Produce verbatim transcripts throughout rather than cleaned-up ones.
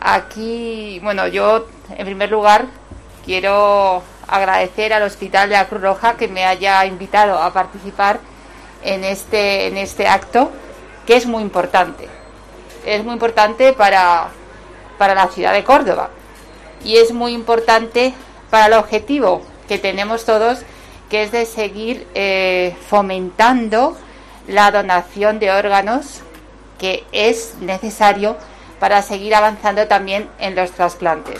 aquí, bueno, yo en primer lugar quiero agradecer al Hospital de la Cruz Roja que me haya invitado a participar en este, en este acto, que es muy importante. Es muy importante para, para la ciudad de Córdoba y es muy importante para el objetivo que tenemos todos, que es de seguir eh, fomentando la donación de órganos, que es necesario para seguir avanzando también en los trasplantes.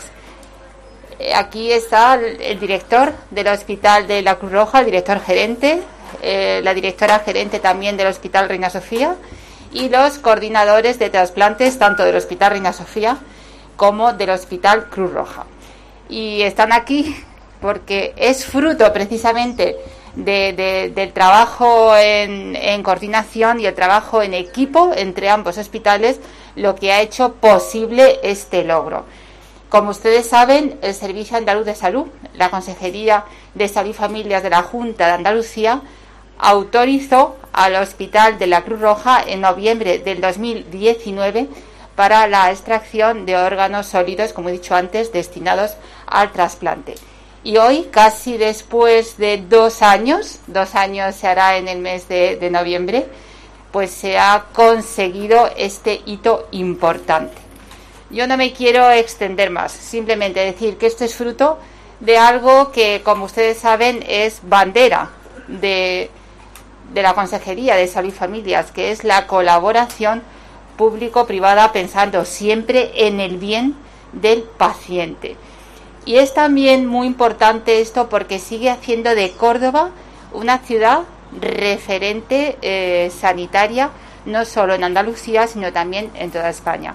Eh, aquí está el, el director del Hospital de la Cruz Roja, el director gerente, eh, la directora gerente también del Hospital Reina Sofía y los coordinadores de trasplantes tanto del Hospital Reina Sofía como del Hospital Cruz Roja. Y están aquí porque es fruto precisamente de, de, del trabajo en, en coordinación y el trabajo en equipo entre ambos hospitales lo que ha hecho posible este logro. Como ustedes saben, el Servicio Andaluz de Salud, la Consejería de Salud y Familias de la Junta de Andalucía, autorizó al Hospital de la Cruz Roja en noviembre del dos mil diecinueve para la extracción de órganos sólidos, como he dicho antes, destinados al trasplante. Y hoy, casi después de dos años, dos años se hará en el mes de, de noviembre, pues se ha conseguido este hito importante. Yo no me quiero extender más, simplemente decir que esto es fruto de algo que, como ustedes saben, es bandera de, de la Consejería de Salud y Familias, que es la colaboración público-privada pensando siempre en el bien del paciente. Y es también muy importante esto porque sigue haciendo de Córdoba una ciudad referente eh, sanitaria, no solo en Andalucía, sino también en toda España.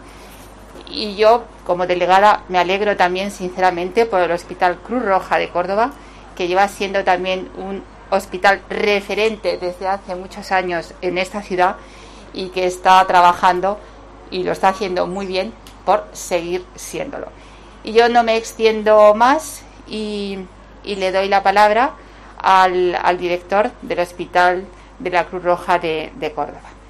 Y yo, como delegada, me alegro también sinceramente por el Hospital Cruz Roja de Córdoba, que lleva siendo también un hospital referente desde hace muchos años en esta ciudad y que está trabajando y lo está haciendo muy bien por seguir siéndolo. Y yo no me extiendo más y, y le doy la palabra al, al director del Hospital de la Cruz Roja de, de Córdoba.